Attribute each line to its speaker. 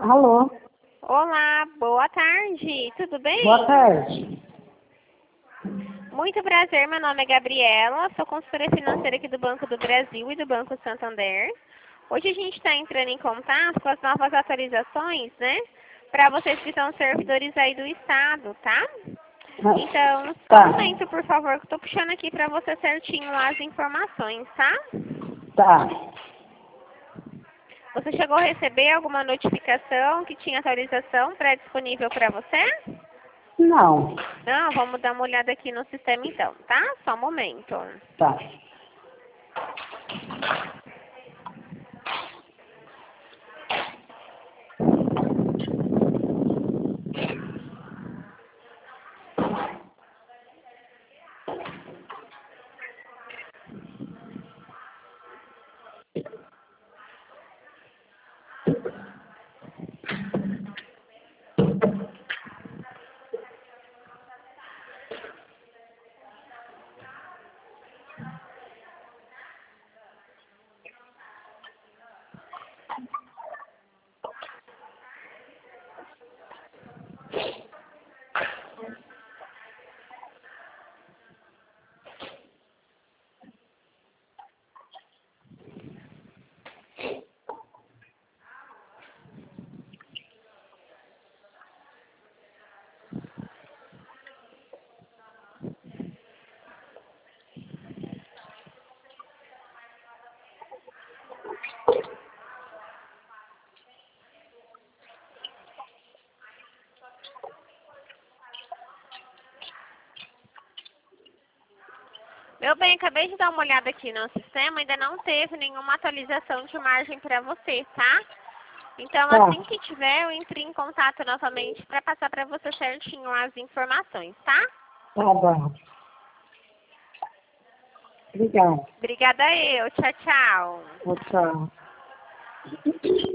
Speaker 1: Alô?
Speaker 2: Olá, boa tarde, tudo bem?
Speaker 1: Boa tarde.
Speaker 2: Muito prazer, meu nome é Gabriela, sou consultora financeira aqui do Banco do Brasil e do Banco Santander. Hoje a gente está entrando em contato com as novas atualizações, né? Para vocês que são servidores aí do Estado, tá? Então, só um momento, por favor, que eu estou puxando aqui para você certinho as informações, tá?
Speaker 1: Tá.
Speaker 2: Você chegou a receber alguma notificação que tinha atualização pré-disponível para você?
Speaker 1: Não.
Speaker 2: Não, vamos dar uma olhada aqui no sistema então, tá? Só um momento.
Speaker 1: Tá.
Speaker 2: Meu bem, acabei de dar uma olhada aqui no sistema, ainda não teve nenhuma atualização de margem para você, tá? Então,
Speaker 1: Tá.
Speaker 2: assim que tiver, eu entre em contato novamente para passar para você certinho as informações, tá?
Speaker 1: Tá bom. Obrigada.
Speaker 2: Obrigada eu. Tchau, tchau.
Speaker 1: Tchau.